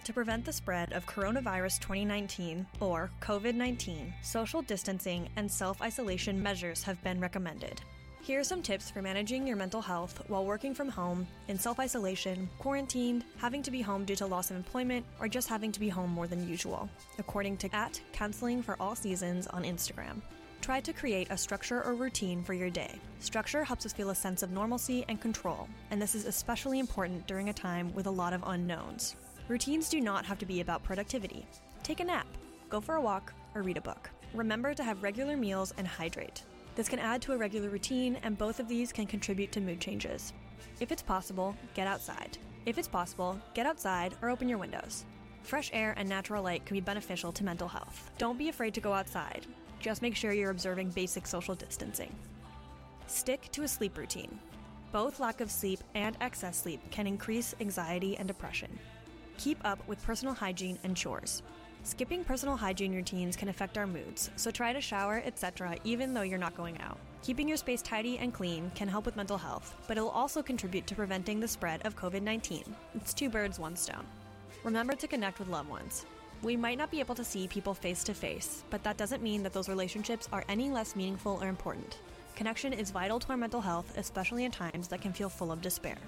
To prevent the spread of coronavirus 2019, or COVID-19, social distancing and self-isolation measures have been recommended. Here are some tips for managing your mental health while working from home, in self-isolation, quarantined, having to be home due to loss of employment, or just having to be home more than usual, according to @counselingforallseasons on Instagram. Try to create a structure or routine for your day. Structure helps us feel a sense of normalcy and control, and this is especially important during a time with a lot of unknowns. Routines do not have to be about productivity. Take a nap, go for a walk, or read a book. Remember to have regular meals and hydrate. This can add to a regular routine, and both of these can contribute to mood changes. If it's possible, get outside. Or open your windows. Fresh air and natural light can be beneficial to mental health. Don't be afraid to go outside. Just make sure you're observing basic social distancing. Stick to a sleep routine. Both lack of sleep and excess sleep can increase anxiety and depression. Keep up with personal hygiene and chores. Skipping personal hygiene routines can affect our moods, so try to shower, etc., even though you're not going out. Keeping your space tidy and clean can help with mental health, but it'll also contribute to preventing the spread of COVID-19. It's 2 birds, 1 stone. Remember to connect with loved ones. We might not be able to see people face to face, but that doesn't mean that those relationships are any less meaningful or important. Connection is vital to our mental health, especially in times that can feel full of despair.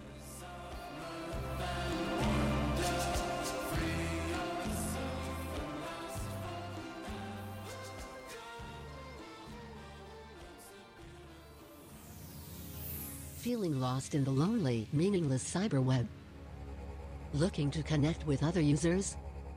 Feeling lost in the lonely, meaningless cyberweb? Looking to connect with other users?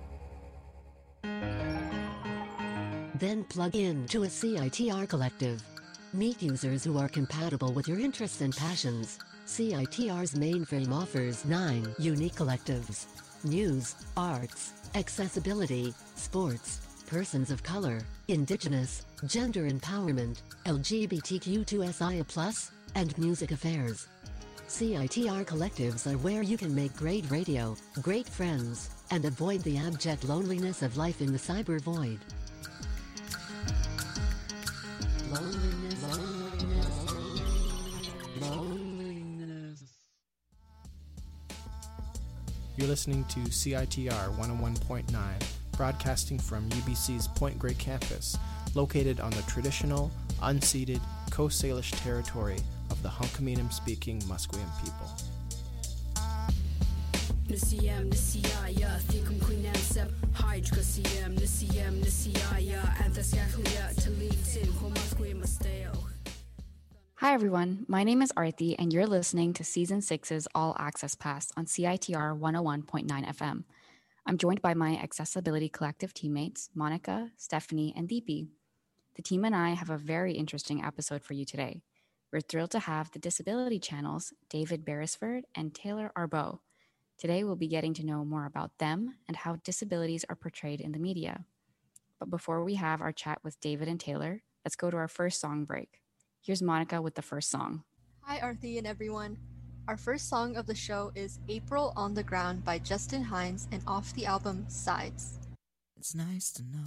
Then plug in to a CITR collective. Meet users who are compatible with your interests and passions. CITR's mainframe offers 9 unique collectives: news, arts, accessibility, sports, persons of color, indigenous, gender empowerment, LGBTQ2SIA+, and music affairs. CITR collectives are where you can make great radio, great friends, and avoid the abject loneliness of life in the cyber void. Loneliness. You're listening to CITR 101.9, broadcasting from UBC's Point Grey campus, located on the traditional, unceded Coast Salish territory of the Hunkaminam-speaking Musqueam people. Hi everyone, my name is Arthi and you're listening to Season 6's All Access Pass on CITR 101.9 FM. I'm joined by my Accessibility Collective teammates, Monica, Stephanie, and Deepi. The team and I have a very interesting episode for you today. We're thrilled to have the Disability Channel's David Beresford and Taylor Arbeau. Today we'll be getting to know more about them and how disabilities are portrayed in the media. But before we have our chat with David and Taylor, let's go to our first song break. Here's Monica with the first song. Hi Arthi and everyone. Our first song of the show is April on the Ground by Justin Hines and off the album Sides. It's nice to know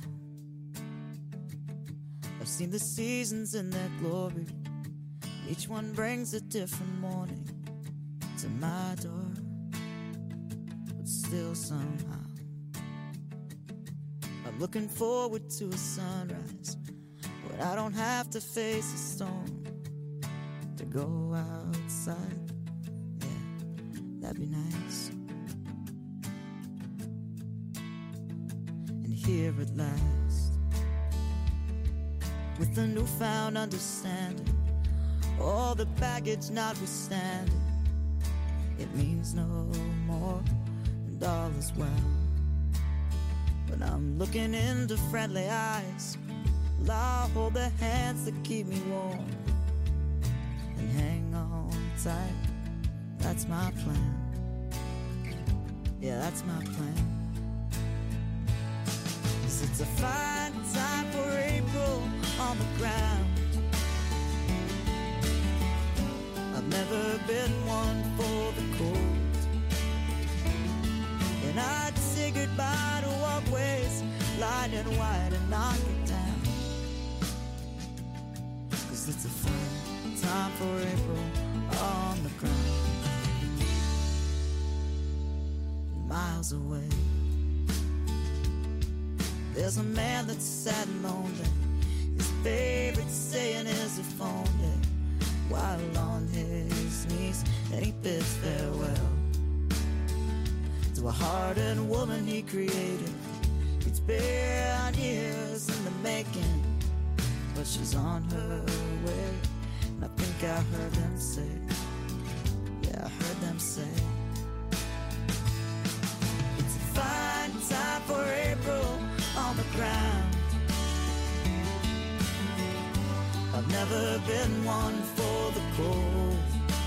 I've seen the seasons in their glory. Each one brings a different morning to my door. But still somehow I'm looking forward to a sunrise when I don't have to face a storm to go outside. Yeah, that'd be nice. And here at last, with a newfound understanding, all the baggage notwithstanding, it means no more, and all is well. When I'm looking into friendly eyes, well, I'll hold the hands that keep me warm and hang on tight. That's my plan. Yeah, that's my plan. 'Cause it's a fine time for April on the ground. I've never been one for the cold, and I'd say goodbye to walkways lined in white and knock it down. 'Cause it's a fine time for April on the ground. Miles away, There's a man that's sad and lonely. His favorite saying is if only, while on his knees, and he bids farewell to a hardened woman he created. It's been years in the making, but she's on her way. And I think I heard them say, yeah, I heard them say, it's a fine time for April on the ground. I've never been one for the cold,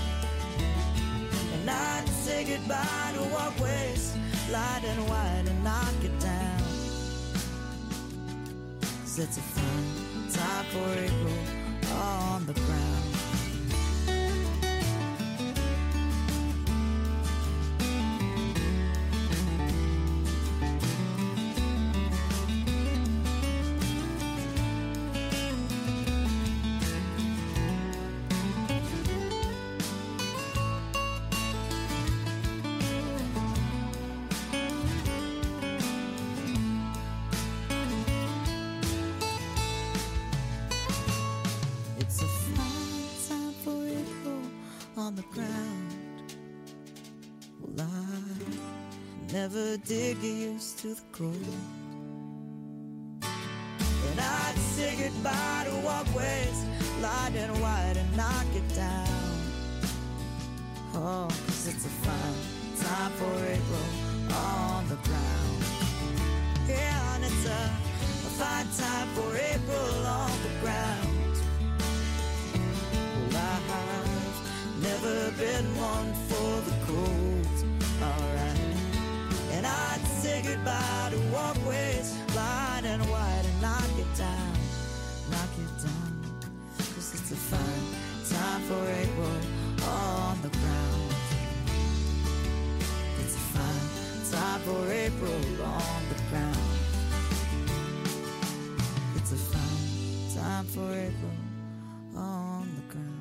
and I'd say goodbye to walkways light and wide and knock it down. 'Cause it's a fun time for April on the ground. Never did get used to the cold, and I'd say goodbye to walkways light and wide and knock it down. Oh, 'cause it's a fine time for April on the ground. Yeah, and it's a fine time for April on the ground. Well, I've never been one for the cold, alright. And I'd say goodbye to walkways light and wide and knock it down, knock it down. 'Cause it's a fine time for April on the ground. It's a fine time for April on the ground. It's a fine time for April on the ground.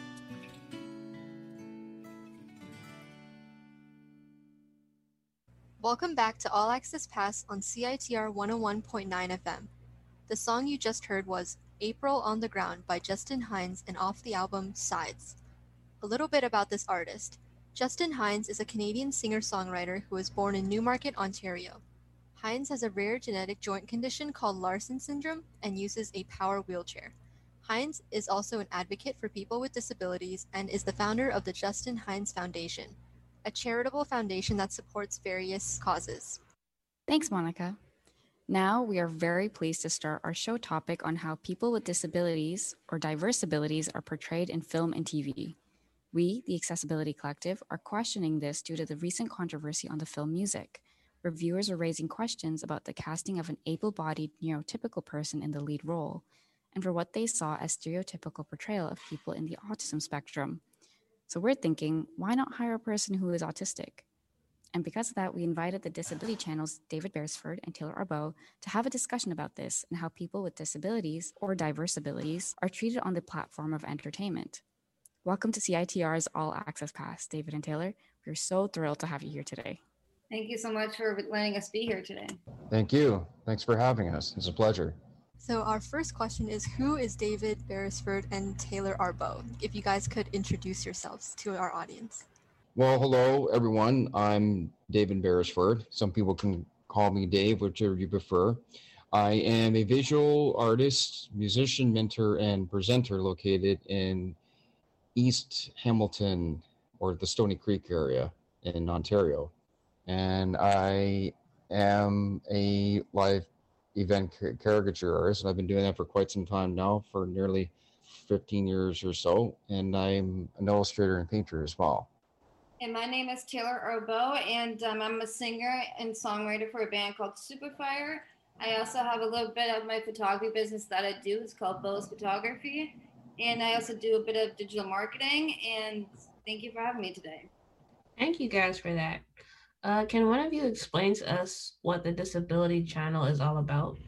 Welcome back to All Access Pass on CITR 101.9 FM. The song you just heard was April on the Ground by Justin Hinds and off the album Sides. A little bit about this artist. Justin Hinds is a Canadian singer-songwriter who was born in Newmarket, Ontario. Hinds has a rare genetic joint condition called Larsen syndrome and uses a power wheelchair. Hinds is also an advocate for people with disabilities and is the founder of the Justin Hinds Foundation, a charitable foundation that supports various causes. Thanks, Monica. Now we are very pleased to start our show topic on how people with disabilities or diverse abilities are portrayed in film and TV. We, the Accessibility Collective, are questioning this due to the recent controversy on the film Music, where viewers are raising questions about the casting of an able-bodied neurotypical person in the lead role, and for what they saw as stereotypical portrayal of people in the autism spectrum. So we're thinking, why not hire a person who is autistic? And because of that, we invited the Disability Channel's David Beresford and Taylor Arbeau to have a discussion about this and how people with disabilities or diverse abilities are treated on the platform of entertainment. Welcome to CITR's All Access Pass, David and Taylor. We're so thrilled to have you here today. Thank you so much for letting us be here today. Thank you. Thanks for having us. It's a pleasure. So our first question is, who is David Beresford and Taylor Arbeau? If you guys could introduce yourselves to our audience. Well, hello, everyone. I'm David Beresford. Some people can call me Dave, whichever you prefer. I am a visual artist, musician, mentor, and presenter located in East Hamilton, or the Stony Creek area in Ontario. And I am a live event caricature artist, and I've been doing that for quite some time now, for nearly 15 years or so. And I'm an illustrator and painter as well. And my name is Taylor Arbeau, and I'm a singer and songwriter for a band called Superfire. I also have a little bit of my photography business that I do. It's called Bo's Photography. And I also do a bit of digital marketing. And thank you for having me today. Thank you guys for that. Can one of you explain to us what the Disability Channel is all about?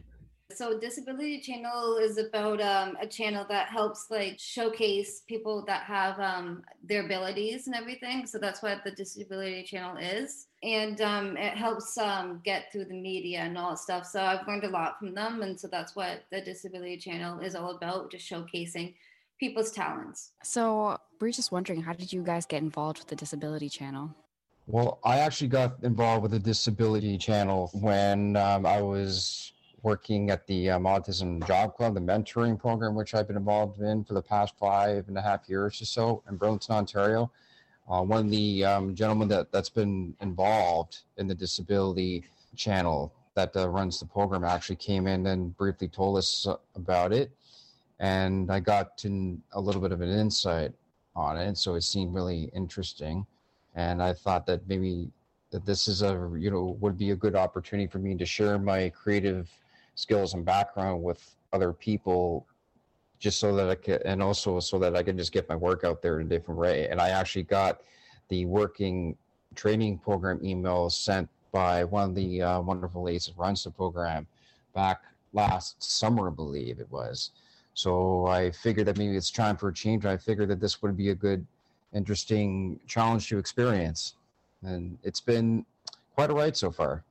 So Disability Channel is about a channel that helps like showcase people that have their abilities and everything. So that's what the Disability Channel is. And it helps get through the media and all that stuff. So I've learned a lot from them. And so that's what the Disability Channel is all about, just showcasing people's talents. So we're just wondering, how did you guys get involved with the Disability Channel? Well, I actually got involved with the Disability Channel when I was working at the Autism Job Club, the mentoring program, which I've been involved in for the past 5.5 years or so in Burlington, Ontario. One of the gentlemen that's been involved in the Disability Channel that runs the program actually came in and briefly told us about it. And I got a little bit of an insight on it. So it seemed really interesting. And I thought that maybe that this is would be a good opportunity for me to share my creative skills and background with other people, just so that I could, and also so that I can just get my work out there in a different way. And I actually got the working training program email sent by one of the wonderful ladies that runs the program back last summer, I believe it was. So I figured that maybe it's time for a change. I figured that this would be a good, interesting challenge to experience. And it's been quite a ride so far.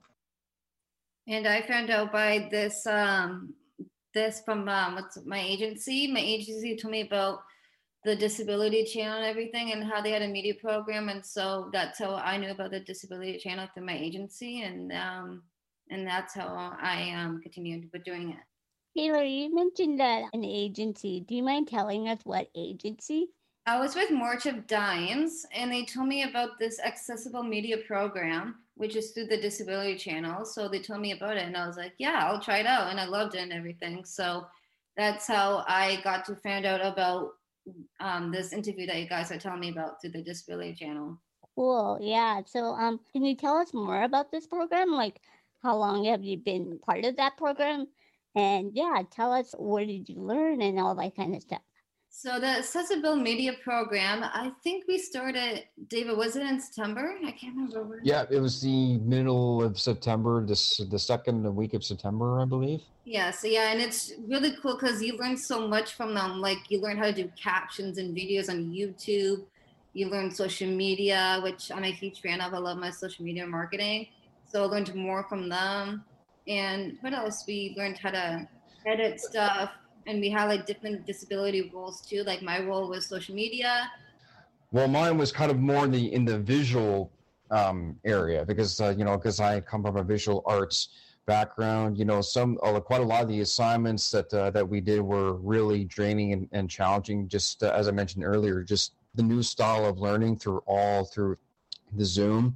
And I found out by this from what's my agency. My agency told me about the Disability Channel and everything, and how they had a media program, and so that's how I knew about the Disability Channel through my agency, and that's how I continued with doing it. Taylor, you mentioned that an agency. Do you mind telling us what agency? I was with March of Dimes, and they told me about this accessible media program, which is through the Disability Channel. So they told me about it, and I was like, yeah, I'll try it out. And I loved it and everything. So that's how I got to find out about this interview that you guys are telling me about through the Disability Channel. Cool. Yeah. So can you tell us more about this program? Like, how long have you been part of that program? And yeah, tell us, what did you learn and all that kind of stuff. So the Accessible Media Program, I think we started, David, was it in September? I can't remember. Yeah, it was the middle of September, the second week of September, I believe. Yeah, so yeah, and it's really cool because you learn so much from them. Like you learn how to do captions and videos on YouTube. You learn social media, which I'm a huge fan of. I love my social media marketing. So I learned more from them. And what else? We learned how to edit stuff. And we had like different disability roles too. Like my role was social media. Well, mine was kind of more in the visual area because because I come from a visual arts background. Quite a lot of the assignments that we did were really draining and challenging. Just as I mentioned earlier, just the new style of learning through the Zoom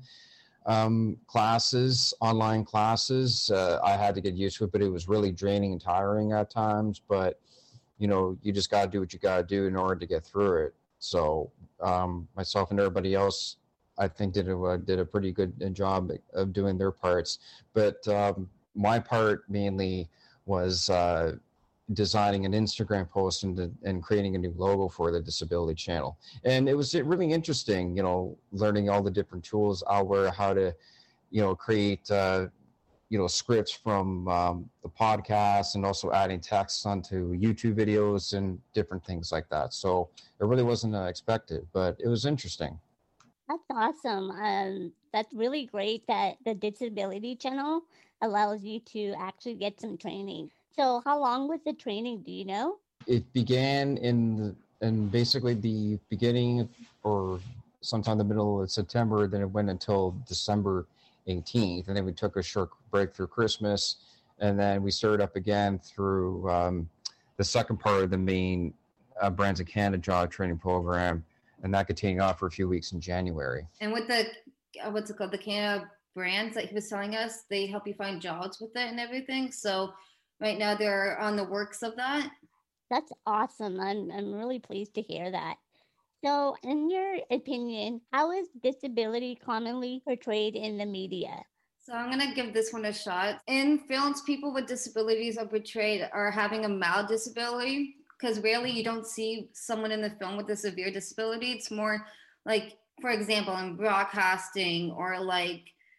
classes, online classes. I had to get used to it, but it was really draining and tiring at times. But you just got to do what you got to do in order to get through it. So myself and everybody else, I think did a pretty good job of doing their parts. But my part mainly was designing an Instagram post and creating a new logo for the Disability Channel. And it was really interesting, learning all the different tools out there, how to, create, scripts from the podcast, and also adding text onto YouTube videos and different things like that. So it really wasn't expected, but it was interesting. That's awesome. That's really great that the Disability Channel allows you to actually get some training. So how long was the training, do you know? It began in basically the beginning or sometime in the middle of September, then it went until December 18th, and then we took a short break through Christmas, and then we started up again through the second part of the main Brands of Canada job training program, and that continued on for a few weeks in January. And with the, what's it called, the Canada brands that he was telling us, they help you find jobs with it and everything. So right now they're on the works of that. That's awesome. I'm really pleased to hear that. So in your opinion, how is disability commonly portrayed in the media? So I'm going to give this one a shot. In films, people with disabilities are portrayed are having a mild disability, because rarely you don't see someone in the film with a severe disability. It's more like, for example, in broadcasting or like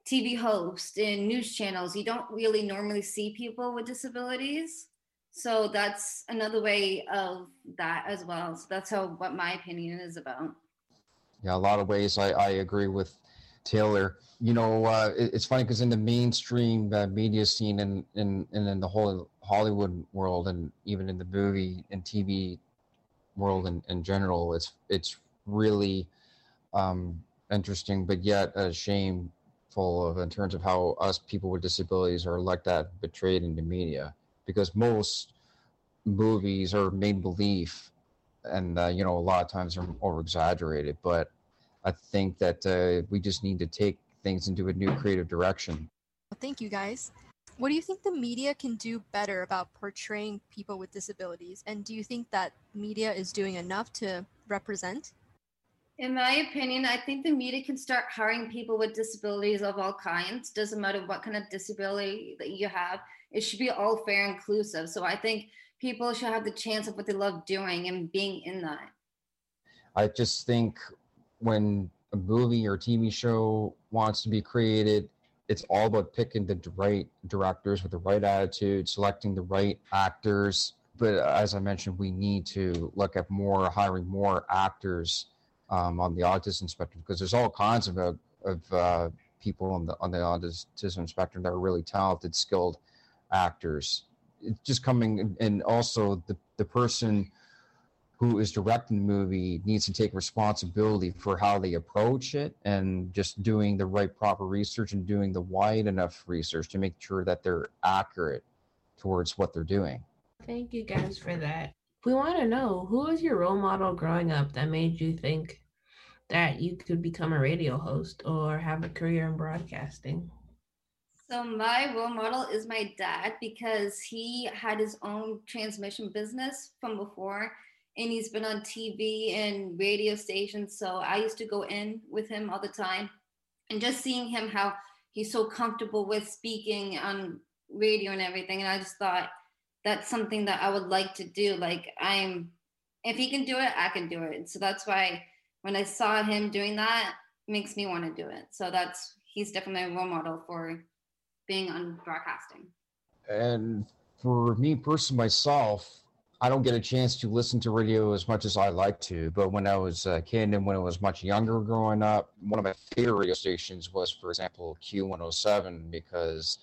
TV hosts and news channels, you don't really normally see people with disabilities. So that's another way of that as well. So that's what my opinion is about. Yeah, a lot of ways I agree with Taylor. It's funny because in the mainstream media scene and in the whole Hollywood world, and even in the movie and TV world in general, it's really interesting, but yet shameful in terms of how us people with disabilities are looked at, betrayed in the media, because most movies are made believe, and a lot of times are over exaggerated. But I think that we just need to take things into a new creative direction. Thank you, guys. What do you think the media can do better about portraying people with disabilities? And do you think that media is doing enough to represent? In my opinion, I think the media can start hiring people with disabilities of all kinds. Doesn't matter what kind of disability that you have. It should be all fair and inclusive. So I think people should have the chance of what they love doing and being in that. I just think when a movie or TV show wants to be created, it's all about picking the right directors with the right attitude, selecting the right actors. But as I mentioned, we need to look at hiring more actors on the autism spectrum, because there's all kinds of people on the autism spectrum that are really talented, skilled actors. It's just coming, and also the person who is directing the movie needs to take responsibility for how they approach it, and just doing the right proper research and doing the wide enough research to make sure that they're accurate towards what they're doing. Thank you guys for that. We want to know, who was your role model growing up that made you think that you could become a radio host or have a career in broadcasting? So my role model is my dad, because he had his own transmission business from before, and he's been on TV and radio stations. So I used to go in with him all the time, and just seeing him, how he's so comfortable with speaking on radio and everything. And I just thought that's something that I would like to do. If he can do it, I can do it. So that's why when I saw him doing that, it makes me want to do it. So he's definitely a role model for being on broadcasting. And for me personally, myself, I don't get a chance to listen to radio as much as I like to. But when I was a kid and when I was much younger growing up, one of my favorite radio stations was, for example, Q107, because,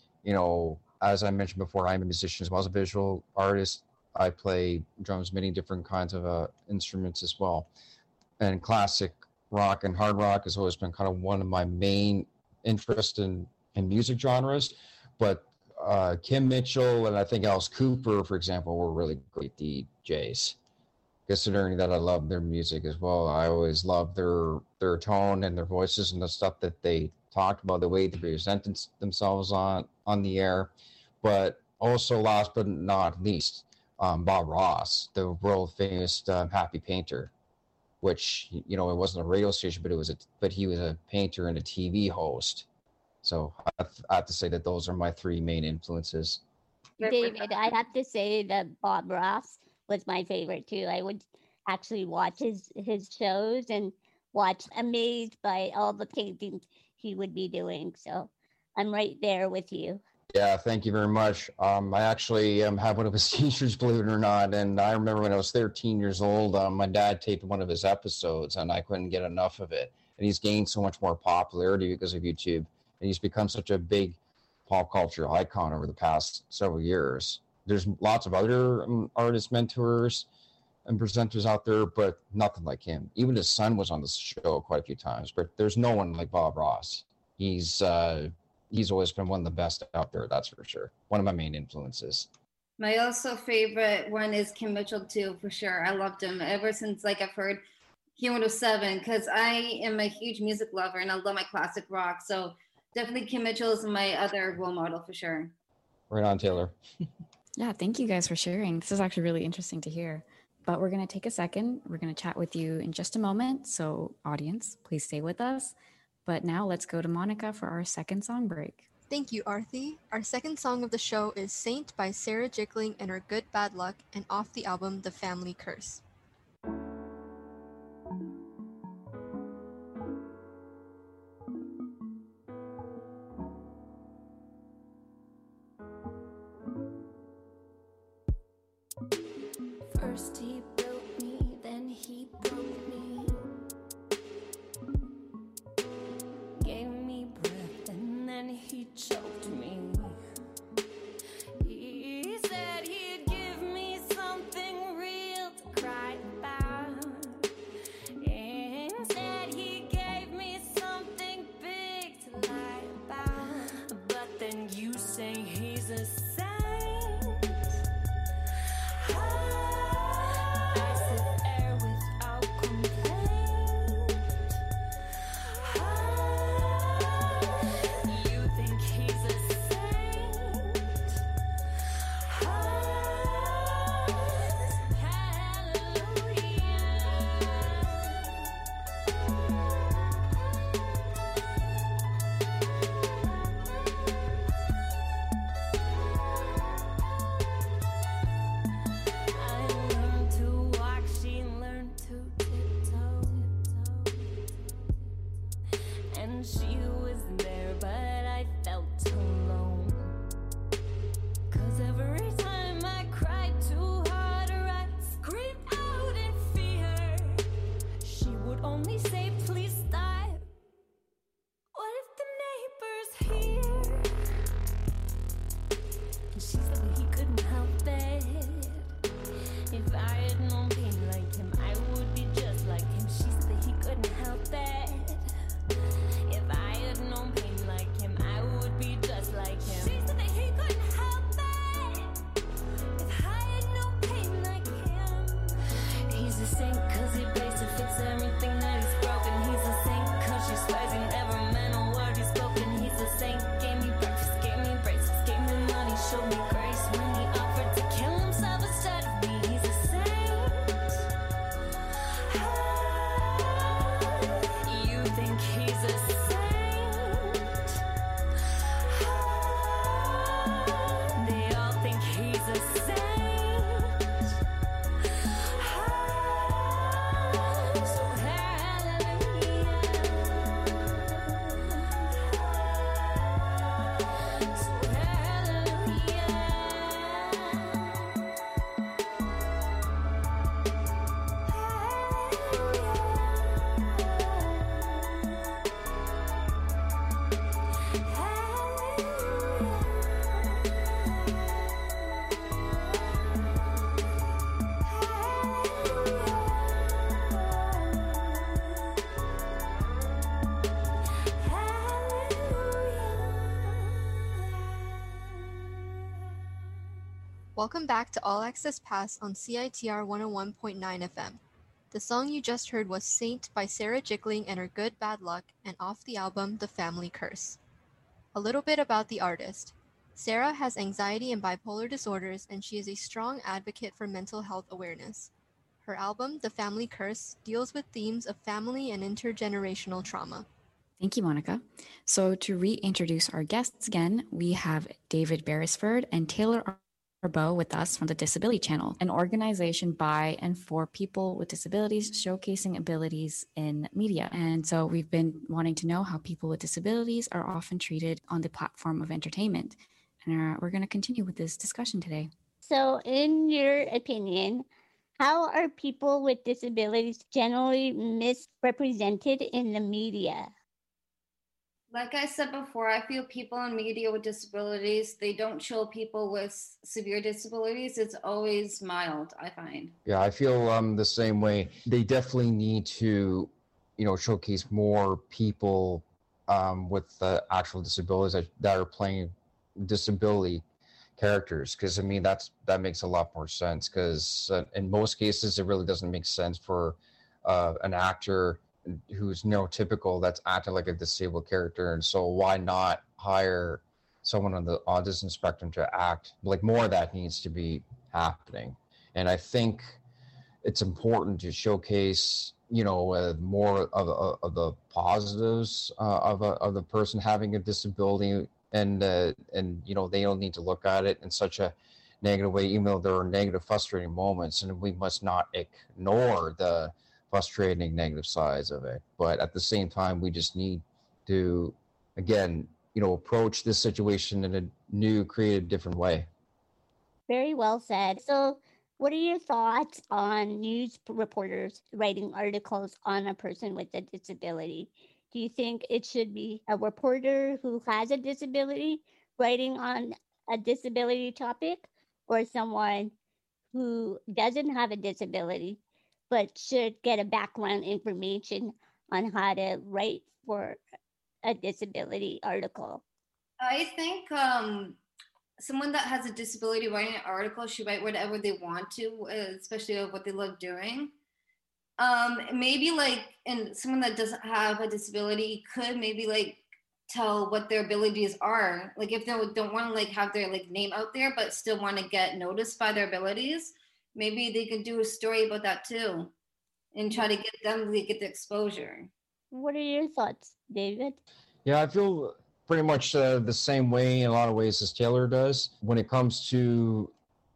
as I mentioned before, I'm a musician as well as a visual artist. I play drums, many different kinds of instruments as well. And classic rock and hard rock has always been kind of one of my main interests in music genres. But Kim Mitchell and I think Alice Cooper, for example, were really great DJs. Considering that I love their music as well, I always loved their tone and their voices and the stuff that they talked about, the way they presented themselves on the air. But also, last but not least, Bob Ross, the world famous Happy Painter, which it wasn't a radio station, but he was a painter and a TV host. So I have to say that those are my three main influences. David, I have to say that Bob Ross was my favorite too. I would actually watch his shows and amazed by all the paintings he would be doing. So I'm right there with you. Yeah, thank you very much. I actually have one of his t-shirts, believe it or not. And I remember when I was 13 years old, my dad taped one of his episodes and I couldn't get enough of it. And he's gained so much more popularity because of YouTube. And he's become such a big pop culture icon over the past several years. There's lots of other artist mentors and presenters out there, but nothing like him. Even his son was on the show quite a few times, but there's no one like Bob Ross. He's always been one of the best out there, that's for sure. One of my main influences. My also favorite one is Kim Mitchell too, for sure. I loved him ever since I've heard Q107, because I am a huge music lover and I love my classic rock. So definitely Kim Mitchell is my other role model for sure. Right on, Taylor. Yeah, thank you guys for sharing. This is actually really interesting to hear. But we're going to take a second. We're going to chat with you in just a moment. So audience, please stay with us. But now let's go to Monica for our second song break. Thank you, Arthi. Our second song of the show is Saint by Sarah Jickling and Her Good Bad Luck, and off the album The Family Curse. First he built me, then he broke me. Gave me breath and then he choked me. He said he'd give me something real to cry about. Instead he gave me something big to lie about. But then you say he's a saint. I sit there without complaint. You think he's a saint? I learned to walk, she learned to tiptoe. And she was there, but I felt alone. 'Cause every time I cried too hard or I screamed out in fear, she would only say, please stop. What if the neighbors hear? And she said that he couldn't help it. If I had known pain like him, I would be just like him. She said that he couldn't help it. If I had known pain like him, I would be just like him. She said that he couldn't help it. If I had known pain like him. He's a saint 'cause he prays to fix everything that is broken. He's a saint 'cause she swears he never meant a word he's spoken. He's a saint, gave me breakfast, gave me braces, gave me money, showed me grace when he offered to kill himself instead of me. He's a saint. You think he's a saint? They all think he's a saint. So hallelujah. So hallelujah. Welcome back to All Access Pass on CITR 101.9 FM. The song you just heard was Saint by Sarah Jickling and Her Good Bad Luck, and off the album The Family Curse. A little bit about the artist. Sarah has anxiety and bipolar disorders, and she is a strong advocate for mental health awareness. Her album, The Family Curse, deals with themes of family and intergenerational trauma. Thank you, Monica. So to reintroduce our guests again, we have David Beresford and Taylor Arbo with us from the Disability Channel, an organization by and for people with disabilities showcasing abilities in media. And so we've been wanting to know how people with disabilities are often treated on the platform of entertainment. And we're going to continue with this discussion today. So, in your opinion, how are people with disabilities generally misrepresented in the media? Like I said before, I feel people in media with disabilities, they don't show people with severe disabilities. It's always mild, I find. Yeah, I feel the same way. They definitely need to, showcase more people with actual disabilities that are playing disability characters, because that makes a lot more sense, because in most cases it really doesn't make sense for an actor who's neurotypical that's acting like a disabled character. And so why not hire someone on the autism spectrum to act like more of that needs to be happening. And I think it's important to showcase more of the positives of the person having a disability, and they don't need to look at it in such a negative way, even though there are negative, frustrating moments, and we must not ignore the frustrating negative sides of it. But at the same time, we just need to, again, approach this situation in a new, creative, different way. Very well said. So What are your thoughts on news reporters writing articles on a person with a disability? Do you think it should be a reporter who has a disability writing on a disability topic, or someone who doesn't have a disability but should get a background information on how to write for a disability article? I think someone that has a disability writing an article should write whatever they want to, especially of what they love doing. Maybe like, and someone that doesn't have a disability could maybe like tell what their abilities are. Like if they don't want to like have their like name out there, but still want to get noticed by their abilities, maybe they could do a story about that too, and try to get them to get the exposure. What are your thoughts, David? Yeah, I feel pretty much the same way in a lot of ways as Taylor does when it comes to,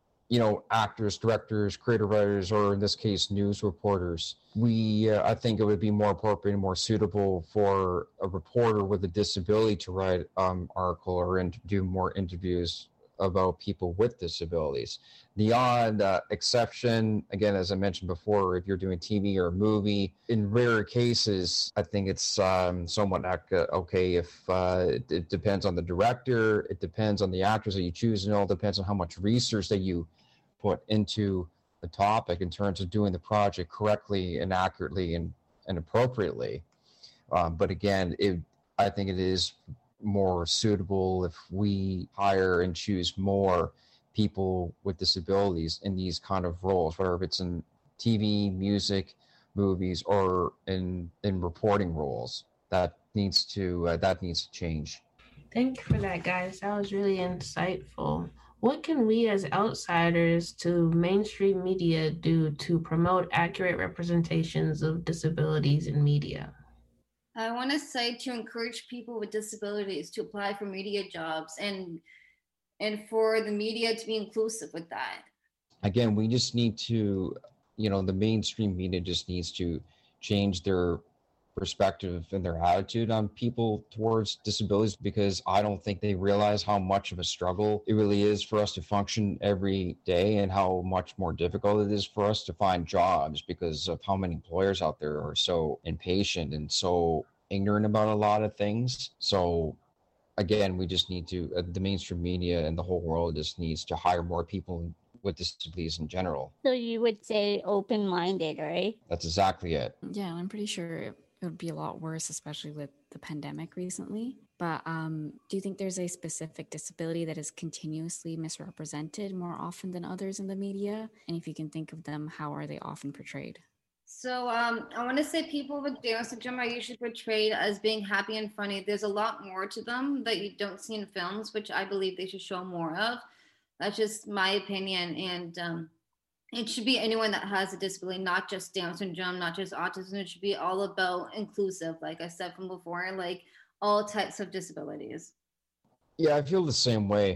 actors, directors, creative writers, or in this case, news reporters. I think it would be more appropriate and more suitable for a reporter with a disability to write an article or do more interviews about people with disabilities. The odd exception, again, as I mentioned before, if you're doing TV or a movie, in rare cases, I think it's somewhat okay if it depends on the director, it depends on the actors that you choose, and it all depends on how much research that you put into the topic in terms of doing the project correctly and accurately and appropriately. But again, I think it is more suitable if we hire and choose more people with disabilities in these kind of roles, whether it's in TV, music, movies, or in reporting roles. That needs to change. Thank you for that, guys. That was really insightful. What can we as outsiders to mainstream media do to promote accurate representations of disabilities in media? I want to say to encourage people with disabilities to apply for media jobs and for the media to be inclusive with that. Again, we just need to, the mainstream media just needs to change their perspective and their attitude on people towards disabilities, because I don't think they realize how much of a struggle it really is for us to function every day and how much more difficult it is for us to find jobs because of how many employers out there are so impatient and so ignorant about a lot of things. So again, we just need to, the mainstream media and the whole world just needs to hire more people with disabilities in general. So you would say open-minded, right? That's exactly it. Yeah, I'm pretty sure it would be a lot worse, especially with the pandemic recently. But do you think there's a specific disability that is continuously misrepresented more often than others in the media? And if you can think of them, how are they often portrayed? So I want to say people with Down syndrome are usually portrayed as being happy and funny. There's a lot more to them that you don't see in films, which I believe they should show more of. That's just my opinion. And it should be anyone that has a disability, not just Down syndrome, not just autism. It should be all about inclusive, like I said from before, like all types of disabilities. Yeah, I feel the same way.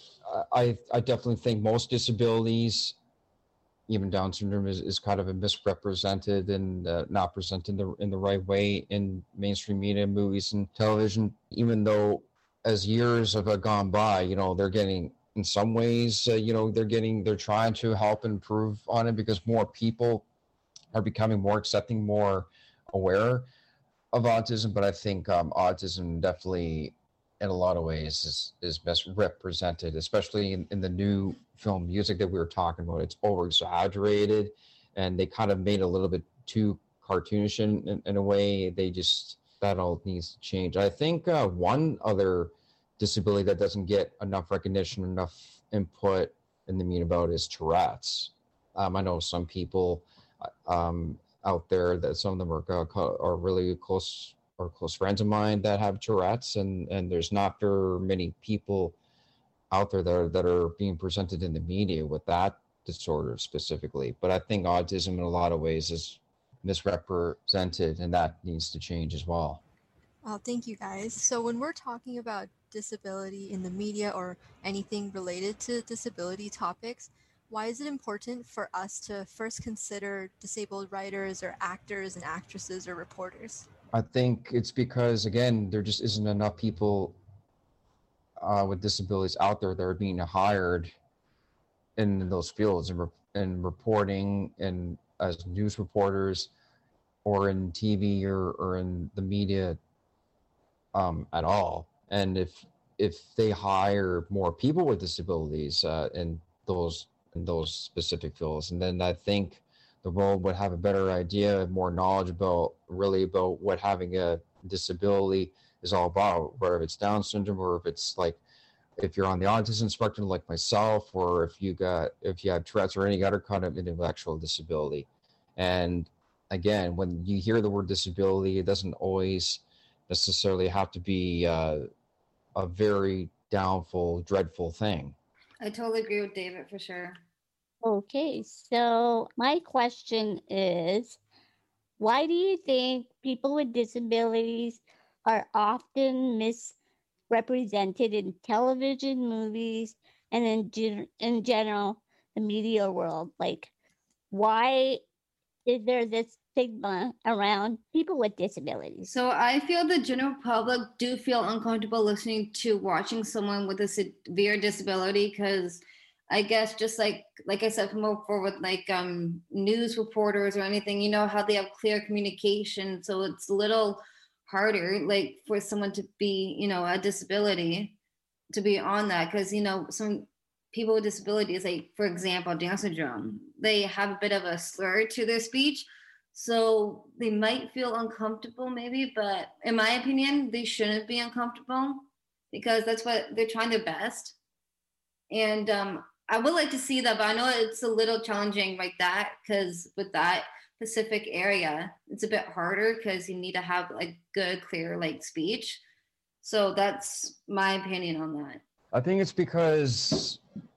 I definitely think most disabilities, even Down syndrome, is kind of misrepresented and not presented in the right way in mainstream media, movies, and television. Even though as years have gone by, they're getting, in some ways, they're trying to help improve on it because more people are becoming more accepting, more aware of autism. But I think autism definitely, in a lot of ways, is misrepresented, especially in the new film music that we were talking about. It's over exaggerated, and they kind of made it a little bit too cartoonish in a way. That all needs to change. I think one other disability that doesn't get enough recognition, enough input in the media about is Tourette's. I know some people out there that some of them are really close friends of mine that have Tourette's, and there's not very many people out there that are being presented in the media with that disorder specifically. But I think autism in a lot of ways is misrepresented, and that needs to change as well. Thank you, guys. So when we're talking about disability in the media or anything related to disability topics, why is it important for us to first consider disabled writers or actors and actresses or reporters? I think it's because, again, there just isn't enough people with disabilities out there that are being hired in those fields, and in reporting and as news reporters or in TV or in the media at all. And if they hire more people with disabilities in those specific fields, and then I think the world would have a better idea, more knowledge about what having a disability is all about, whether it's Down syndrome or if it's like if you're on the autism spectrum like myself, or if you have Tourette's or any other kind of intellectual disability. And again, when you hear the word disability, it doesn't always necessarily have to be a very downful, dreadful thing. I totally agree with David for sure. Okay, so my question is, why do you think people with disabilities are often misrepresented in television, movies, and in general, the media world? Like, why is there this stigma around people with disabilities? So I feel the general public do feel uncomfortable watching someone with a severe disability because I guess just like I said before with news reporters or anything, you know how they have clear communication. So it's a little harder like for someone to be, you know, a disability to be on that because, you know, some people with disabilities, like for example, Down syndrome, they have a bit of a slur to their speech. So they might feel uncomfortable maybe, but in my opinion, they shouldn't be uncomfortable because that's what they're trying their best. And I would like to see that, but I know it's a little challenging like that because with that specific area, it's a bit harder because you need to have like good, clear like speech. So that's my opinion on that. I think it's because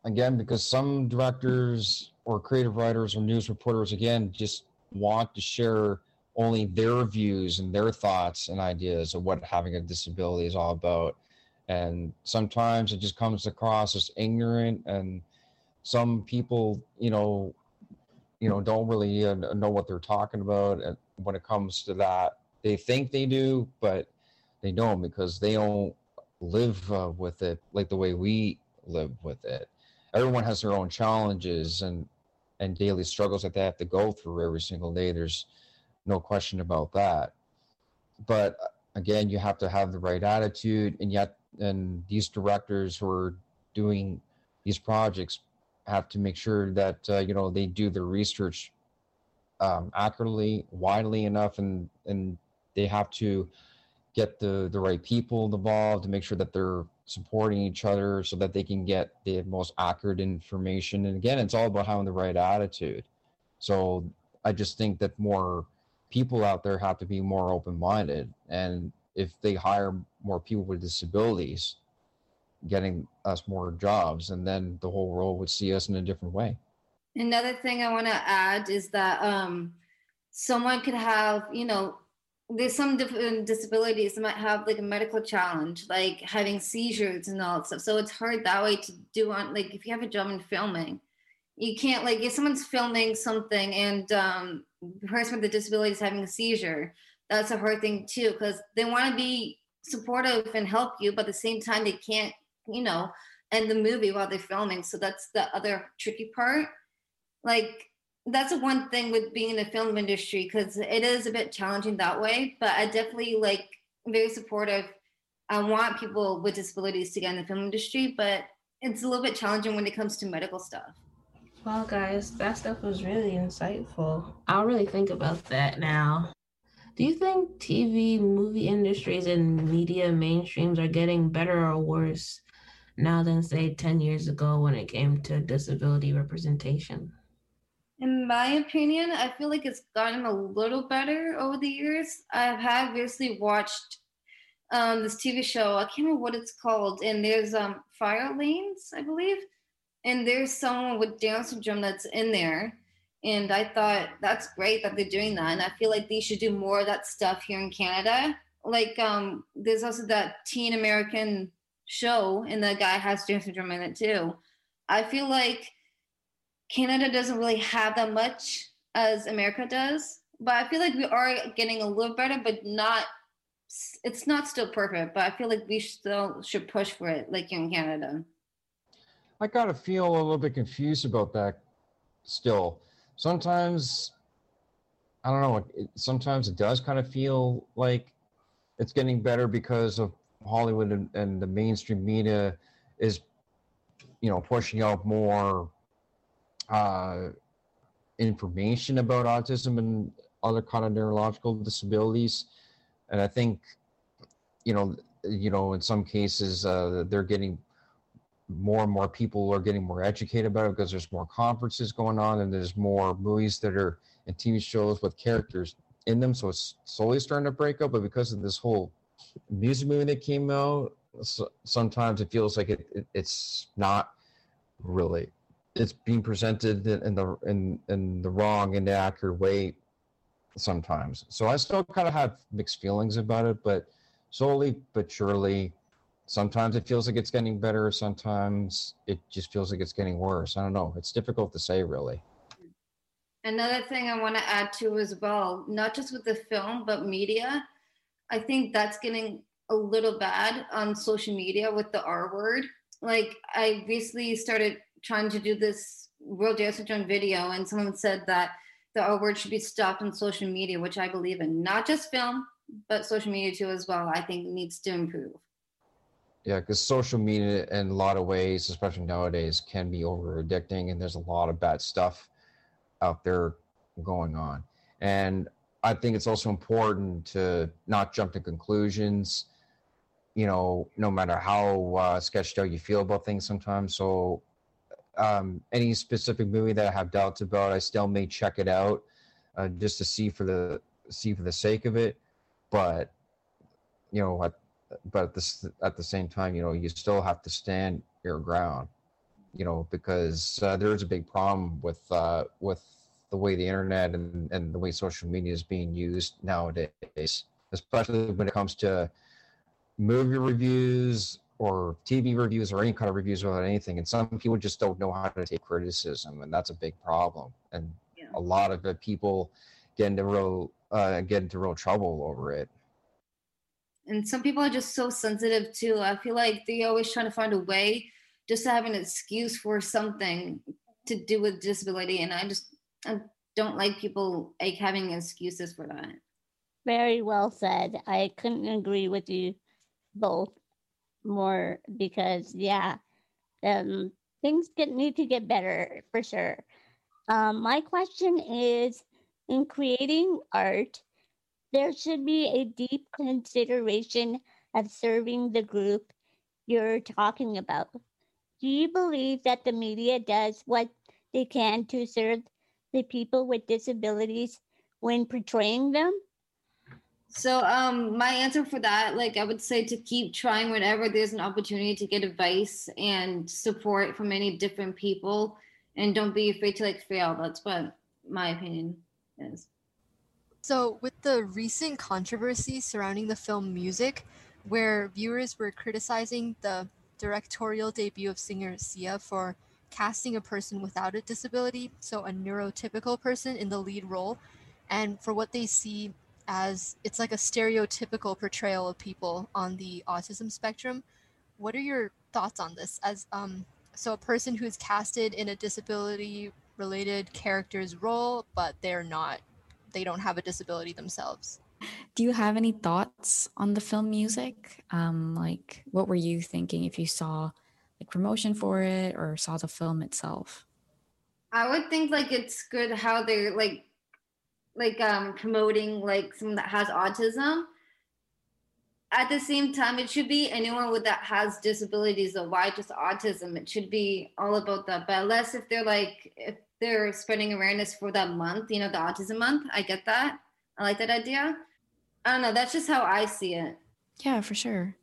some directors or creative writers or news reporters, again, just want to share only their views and their thoughts and ideas of what having a disability is all about. And sometimes it just comes across as ignorant, and some people, you know, don't really know what they're talking about. And when it comes to that, they think they do, but they don't because they don't live with it like the way we live with it. Everyone has their own challenges and daily struggles that they have to go through every single day. There's no question about that. But again, you have to have the right attitude, and these directors who are doing these projects have to make sure that they do their research accurately, widely enough, and they have to get the right people involved to make sure that they're supporting each other so that they can get the most accurate information. And again, it's all about having the right attitude. So I just think that more people out there have to be more open-minded, and if they hire more people with disabilities, getting us more jobs, and then the whole world would see us in a different way. Another thing I want to add is that someone could have, there's some different disabilities that might have like a medical challenge, like having seizures and all that stuff. So it's hard that way to do on, like if you have a job in filming, you can't, like if someone's filming something and the person with the disability is having a seizure, that's a hard thing too, because they want to be supportive and help you, but at the same time they can't, end the movie while they're filming. So that's the other tricky part. Like that's the one thing with being in the film industry, because it is a bit challenging that way, but I definitely very supportive. I want people with disabilities to get in the film industry, but it's a little bit challenging when it comes to medical stuff. Well, guys, that stuff was really insightful. I'll really think about that now. Do you think TV, movie industries, and media mainstreams are getting better or worse now than, say, 10 years ago when it came to disability representation? In my opinion, I feel like it's gotten a little better over the years. I have recently watched this TV show. I can't remember what it's called. And there's Fire Lanes, I believe. And there's someone with Down syndrome that's in there. And I thought that's great that they're doing that. And I feel like they should do more of that stuff here in Canada. Like there's also that Teen American show, and the guy has Down syndrome in it too. I feel like Canada doesn't really have that much as America does, but I feel like we are getting a little better, but it's not still perfect, but I feel like we still should push for it like in Canada. I gotta feel a little bit confused about that, still, sometimes, I don't know, sometimes it does kind of feel like it's getting better because of Hollywood and the mainstream media is, pushing out more information about autism and other kind of neurological disabilities. And I think, in some cases, they're getting more and more people are getting more educated about it because there's more conferences going on and there's more movies that are and TV shows with characters in them. So it's slowly starting to break up. But because of this whole music movie that came out, sometimes it feels like it's not really. It's being presented in the wrong and inaccurate way sometimes. So I still kind of have mixed feelings about it, but slowly but surely, sometimes it feels like it's getting better. Sometimes it just feels like it's getting worse. I don't know. It's difficult to say, really. Another thing I want to add to as well, not just with the film, but media, I think that's getting a little bad on social media with the R word. Like, I recently started trying to do this World Dance Syndrome video, and someone said that the R word should be stopped on social media, which I believe in. Not just film, but social media too as well, I think needs to improve. Yeah, because social media in a lot of ways, especially nowadays, can be over addicting, and there's a lot of bad stuff out there going on. And I think it's also important to not jump to conclusions, no matter how sketched out you feel about things sometimes. So any specific movie that I have doubts about, I still may check it out just to see for the sake of it. But at the same time, you still have to stand your ground, because there's a big problem with the way the internet and the way social media is being used nowadays, especially when it comes to movie reviews or TV reviews or any kind of reviews about anything. And some people just don't know how to take criticism, and that's a big problem. And a lot of people get into real trouble over it. And some people are just so sensitive too. I feel like they're always trying to find a way just to have an excuse for something to do with disability. And I don't like people like having excuses for that. Very well said. I couldn't agree with you both more because, things need to get better for sure. My question is, in creating art, there should be a deep consideration of serving the group you're talking about. Do you believe that the media does what they can to serve the people with disabilities when portraying them? So my answer for that, I would say to keep trying whenever there's an opportunity to get advice and support from many different people, and don't be afraid to fail. That's what my opinion is. So, with the recent controversy surrounding the film Music, where viewers were criticizing the directorial debut of singer Sia for casting a person without a disability, so a neurotypical person in the lead role, and for what they see as it's like a stereotypical portrayal of people on the autism spectrum, what are your thoughts on this? As so a person who's casted in a disability-related character's role, but they don't have a disability themselves. Do you have any thoughts on the film Music? What were you thinking if you saw promotion for it or saw the film itself? I would think it's good how they're promoting someone that has autism. At the same time, it should be anyone that has disabilities. So why just autism? It should be all about that. But unless if they're spreading awareness for that month, the autism month, I get that. I like that idea. I don't know. That's just how I see it. Yeah, for sure.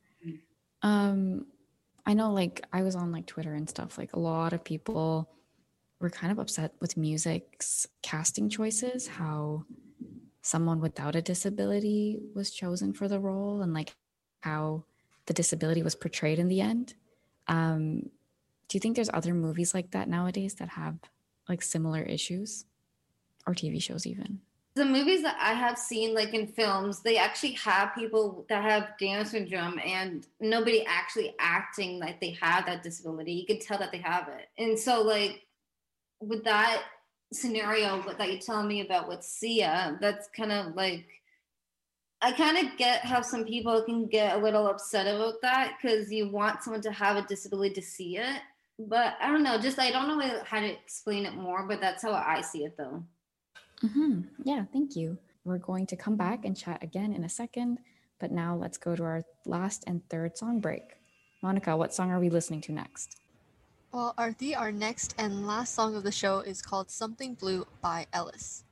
I know I was on Twitter and stuff. A lot of people were kind of upset with Music's casting choices, how someone without a disability was chosen for the role and how the disability was portrayed in the end. Do you think there's other movies like that nowadays that have similar issues, or TV shows even? The movies that I have seen, in films, they actually have people that have Down syndrome and nobody actually acting like they have that disability. You can tell that they have it. And so, with that, scenario that you're telling me about with Sia, that's kind of like, I kind of get how some people can get a little upset about that because you want someone to have a disability to see it. But I don't know, just I don't know how to explain it more, but that's how I see it though. Yeah, thank you. We're going to come back and chat again in a second, but now let's go to our last and third song break. Monica, what song are we listening to next? Well, Arthi, our next and last song of the show is called Something Blue by Ellis.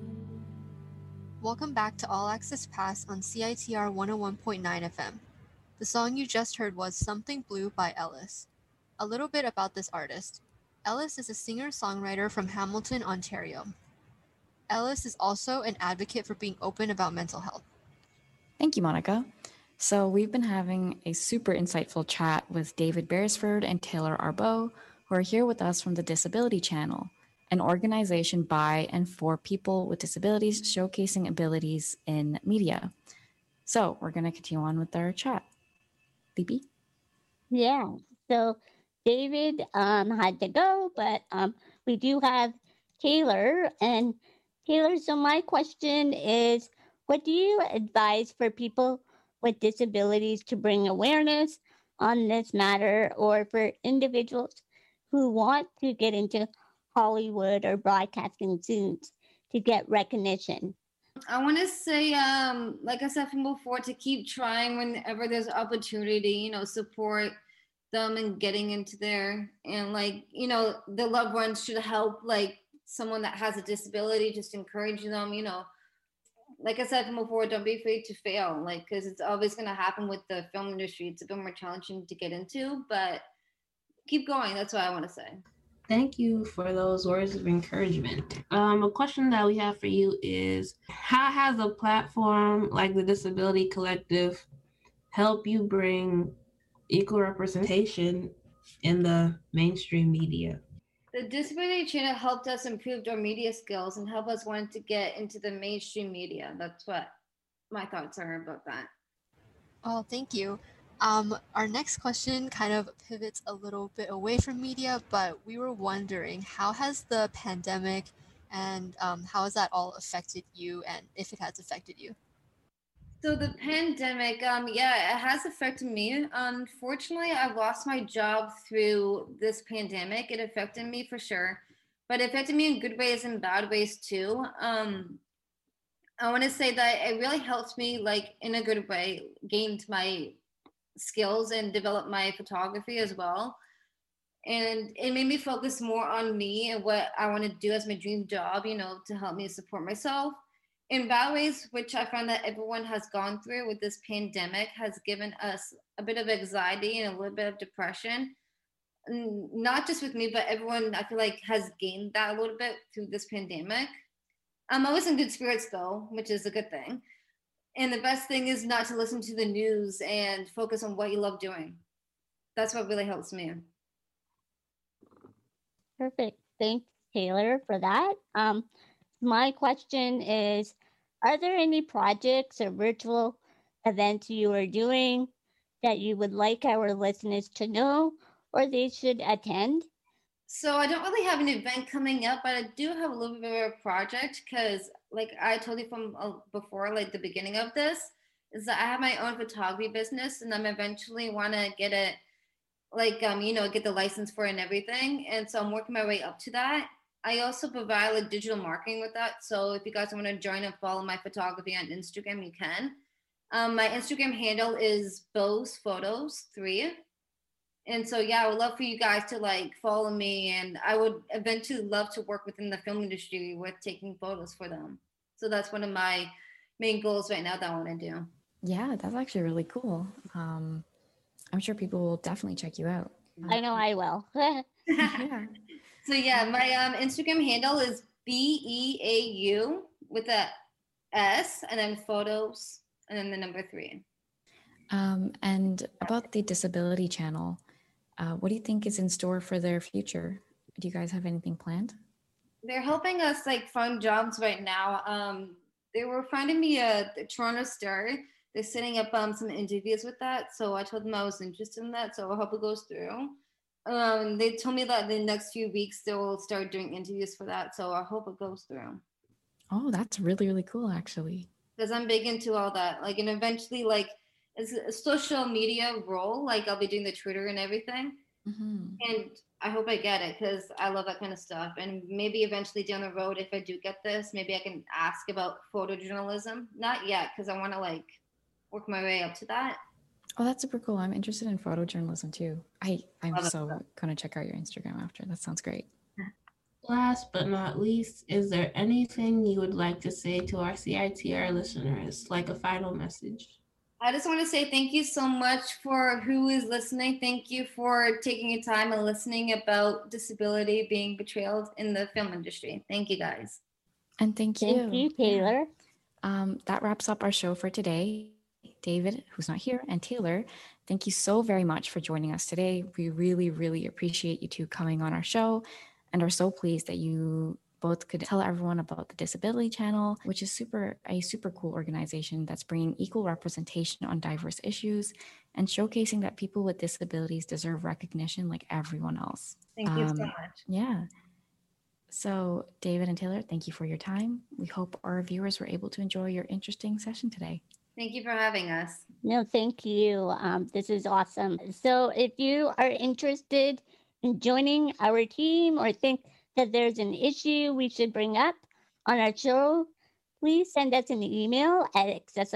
Welcome back to All Access Pass on CITR 101.9 FM. The song you just heard was Something Blue by Ellis. A little bit about this artist. Ellis is a singer-songwriter from Hamilton, Ontario. Ellis is also an advocate for being open about mental health. Thank you, Monica. So we've been having a super insightful chat with David Beresford and Taylor Arbeau, who are here with us from the Disability Channel, an organization by and for people with disabilities showcasing abilities in media. So we're going to continue on with our chat. Libby? Yeah. So David had to go, but we do have Taylor. And Taylor, so my question is, what do you advise for people with disabilities to bring awareness on this matter, or for individuals who want to get into Hollywood or broadcasting soon to get recognition? I want to say, like I said from before, to keep trying whenever there's opportunity, support them and getting into there. And the loved ones should help, like someone that has a disability, just encourage them, like I said from before, don't be afraid to fail, because it's always going to happen with the film industry. It's a bit more challenging to get into, but keep going. That's what I want to say. Thank you for those words of encouragement. A question that we have for you is, how has a platform like the Disability Collective help you bring equal representation in the mainstream media? The Disability Channel helped us improve our media skills and help us want to get into the mainstream media. That's what my thoughts are about that. Oh, thank you. Our next question kind of pivots a little bit away from media, but we were wondering, how has the pandemic and how has that all affected you, and if it has affected you? So the pandemic, it has affected me. Unfortunately, I lost my job through this pandemic. It affected me for sure, but it affected me in good ways and bad ways too. I want to say that it really helped me, in a good way, gained my skills and developed my photography as well. And it made me focus more on me and what I want to do as my dream job, to help me support myself. In bad ways, which I find that everyone has gone through with this pandemic, has given us a bit of anxiety and a little bit of depression. Not just with me, but everyone, I feel like, has gained that a little bit through this pandemic. I'm always in good spirits though, which is a good thing. And the best thing is not to listen to the news and focus on what you love doing. That's what really helps me. Perfect. Thanks, Taylor, for that. My question is, are there any projects or virtual events you are doing that you would like our listeners to know or they should attend? So I don't really have an event coming up, but I do have a little bit of a project because, like I told you from before, the beginning of this, is that I have my own photography business, and I'm eventually want to get it, get the license for it and everything. And so I'm working my way up to that. I also provide digital marketing with that. So if you guys want to join and follow my photography on Instagram, you can. My Instagram handle is Bose Photos 3. And so, I would love for you guys to follow me, and I would eventually love to work within the film industry with taking photos for them. So that's one of my main goals right now that I want to do. Yeah, that's actually really cool. I'm sure people will definitely check you out. I know I will. Yeah. So my Instagram handle is BEAU with a S and then photos and then the number 3. And about the Disability Channel, what do you think is in store for their future? Do you guys have anything planned? They're helping us find jobs right now. They were finding me the Toronto Star. They're setting up some interviews with that. So I told them I was interested in that. So I hope it goes through. They told me that the next few weeks they will start doing interviews for that. So I hope it goes through. Oh, that's really, really cool, actually. Because I'm big into all that. And eventually, it's a social media role. I'll be doing the Twitter and everything. Mm-hmm. And I hope I get it because I love that kind of stuff. And maybe eventually down the road, if I do get this, maybe I can ask about photojournalism. Not yet, because I want to work my way up to that. Oh, that's super cool. I'm interested in photojournalism too. I'm so going to check out your Instagram after. That sounds great. Last but not least, is there anything you would like to say to our CITR listeners, like a final message? I just want to say thank you so much for who is listening. Thank you for taking your time and listening about disability being portrayed in the film industry. Thank you, guys. And thank you. Thank you, Taylor. That wraps up our show for today. David, who's not here, and Taylor, thank you so very much for joining us today. We really, really appreciate you two coming on our show and are so pleased that you both could tell everyone about the Disability Channel, which is a super cool organization that's bringing equal representation on diverse issues and showcasing that people with disabilities deserve recognition like everyone else. Thank you so much. Yeah. So, David and Taylor, thank you for your time. We hope our viewers were able to enjoy your interesting session today. Thank you for having us. No, thank you. This is awesome. So if you are interested in joining our team or think that there's an issue we should bring up on our show, please send us an email at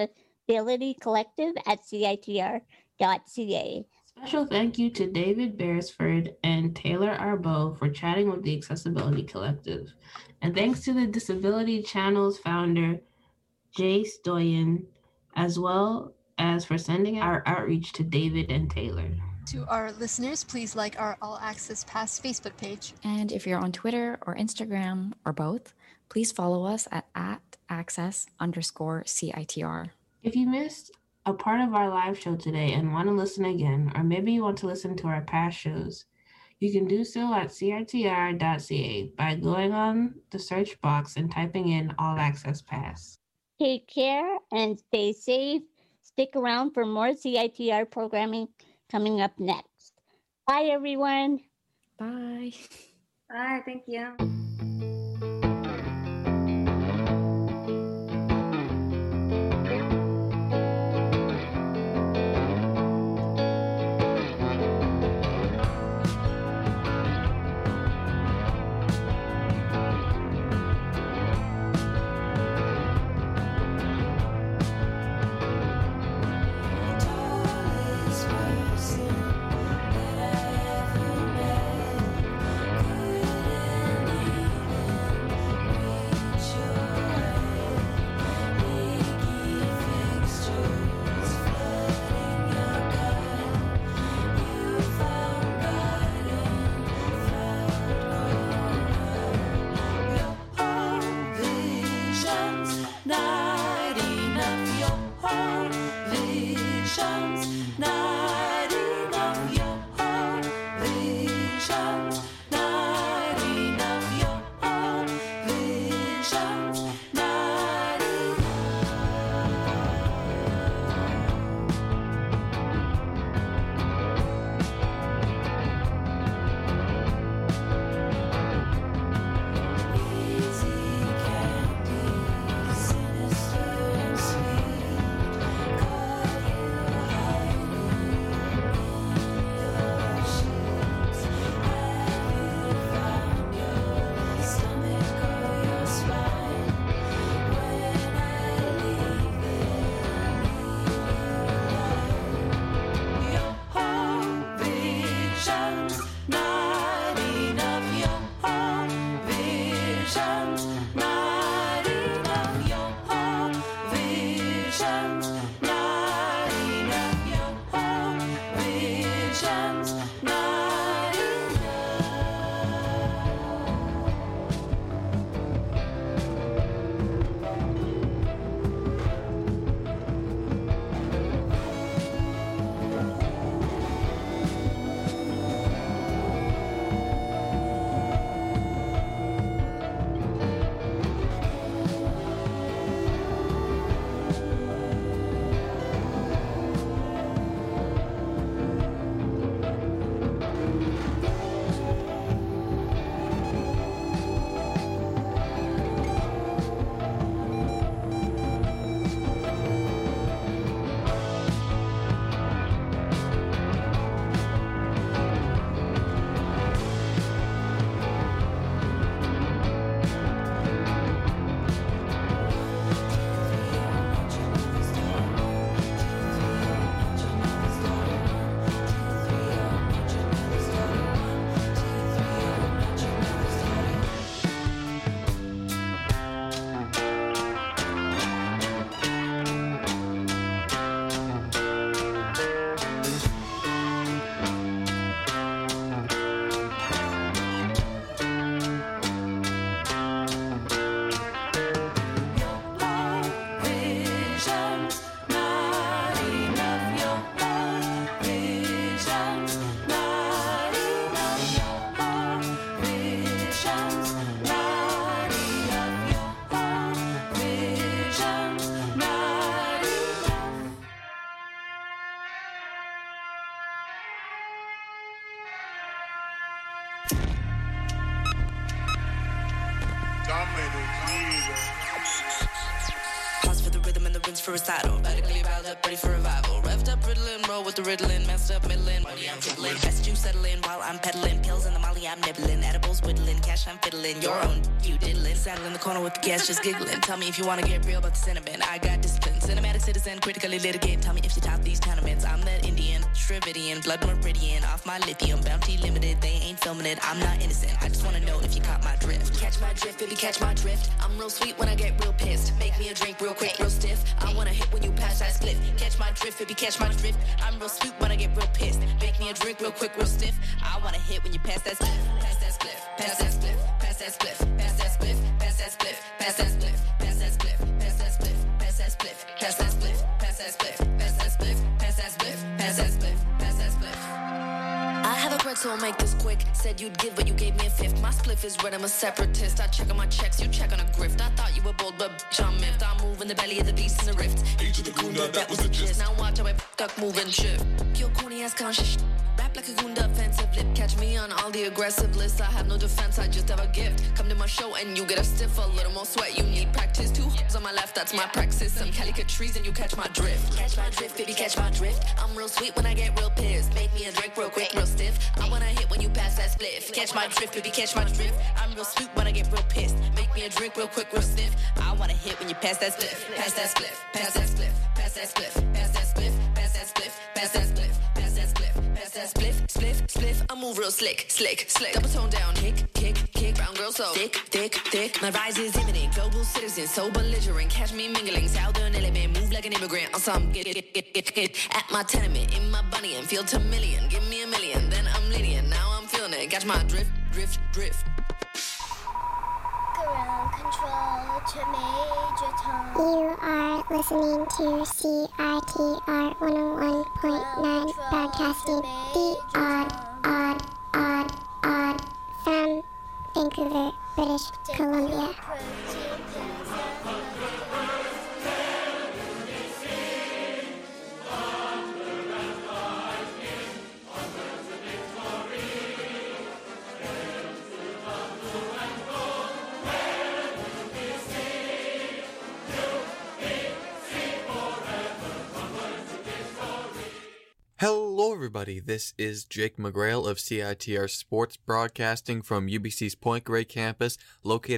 accessibilitycollective@citr.ca. Special thank you to David Beresford and Taylor Arbo for chatting with the Accessibility Collective. And thanks to the Disability Channel's founder, Jay Stoyan, as well as for sending our outreach to David and Taylor. To our listeners, please like our All Access Pass Facebook page. And if you're on Twitter or Instagram or both, please follow us at @access_CITR. If you missed a part of our live show today and want to listen again, or maybe you want to listen to our past shows, you can do so at citr.ca by going on the search box and typing in All Access Pass. Take care and stay safe. Stick around for more CITR programming coming up next. Bye, everyone. Bye. Bye. Thank you. Person that I ever met couldn't visions, naughty of your own vision, not enough. Pause for the rhythm and the rinse for recital. Radically riled up, ready for revival. Revved up, riddling, roll with the riddling. Messed up, middling, money I'm fiddling. Best you settling while I'm peddling. Pills in the molly I'm nibbling. Edibles whittling, cash I'm fiddling. Your own, you diddling. Saddle in the corner with the gas just giggling. Tell me if you wanna get real about the cinnamon. I got discipline. Cinematic citizen, critically litigate. Tell me if you top these tournaments. I'm that Indian, Shrividian, blood meridian. Off my lithium, bounty limited. They ain't filming it. I'm not innocent. I just wanna know if you caught my drift. Catch my drift, baby, catch my drift. I'm real sweet when I get real pissed. Make me a drink real quick, real stiff. I wanna hit when you pass that split. Catch my drift, baby, catch my drift. I'm real sweet when I get real pissed. Make me a drink real quick, real stiff. I wanna hit when you pass that split. Pass that split, pass that split, pass that split, pass that split, pass that split, pass that split, pass that split, pass that split, pass that split, pass that split, pass that split, pass that split, pass that split, pass that split, pass that split. I have a pretzel, make this quick. Said you'd give, but you gave me a fifth. My spliff is red, I'm a separatist. I check on my checks, you check on a grift. I thought you were bold, but bitch, I'm miffed. I move in the belly of the beast in the rift. Age of the Gunda, that was the gist. Now watch how I duck, move and shift. Your corny ass conscious rap like a Gunda, offensive lip. Catch me on all the aggressive lists. I have no defense, I just have a gift. Come to my show and you get a stiff, a little more sweat. You need practice. 2 hoops on my left, that's my praxis. Some calicut trees and you catch my drift. Catch my drift, baby, catch my drift. I'm real sweet when I get real pissed. Make me a drink real quick, real stiff. I wanna hit when you pass that spliff. Catch my drift, baby, catch my drift. I'm real sweet when I get real pissed. Make me a drink real quick, real stiff. I wanna hit when you pass that spliff. Pass that spliff, pass that spliff, pass that spliff, pass that spliff, pass that spliff, pass that spliff, pass that spliff, pass that spliff, spliff, spliff. I move real slick, slick, slick. Double tone down, kick, kick, kick. Brown girl so thick, thick, thick. My rise is imminent. Global citizen, so belligerent. Catch me mingling, southern element. Move like an immigrant on some get. At my tenement, in my bunny and feel to million. Give me a million, then I'm Lydian. Now I'm feeling it. Catch my drift, drift, drift. Ground control to Major Tom. You are listening to CITR 101.9, broadcasting the odd from Vancouver, British Columbia. Hello everybody, this is Jake McGrail of CITR Sports Broadcasting from UBC's Point Grey campus, located